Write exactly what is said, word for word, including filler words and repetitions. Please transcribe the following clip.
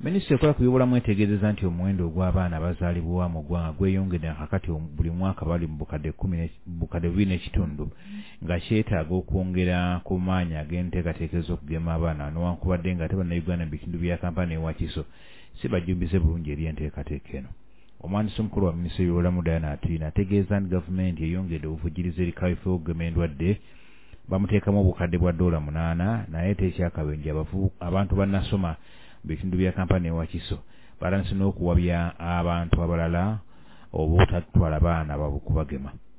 Minisitule ekola ku byobulamu etegeezezza nti omuwendo ogw'abaana abazaalibwa mu ggwanga gweyongedde kakati buli mwaka bali mu bukadde bubiri n'ekitundu nga kyetaaga okwongera ku maanyi ag'enteekateeka z'okugema abaana newankubadde nga ate bannayuganda mu bitundu bya Kampala ne Wakiso si bajjumbize bulungi eri enteekateeka eno. Omwandisi omukulu wa minisitule y'ebyobulamu Diana Atina ategeeza nti gavumenti eyongedde obuvujjirizi eri kaweefube w'okugema endwadde bamuteekamu obukadde bwa ddoola munaana naye tekyakabenje abantu bannasoma mu bitundu bya Kampala ne Wakiso balanse n'okuwabya abantu abalala obutatwala baana baabwe kubagema.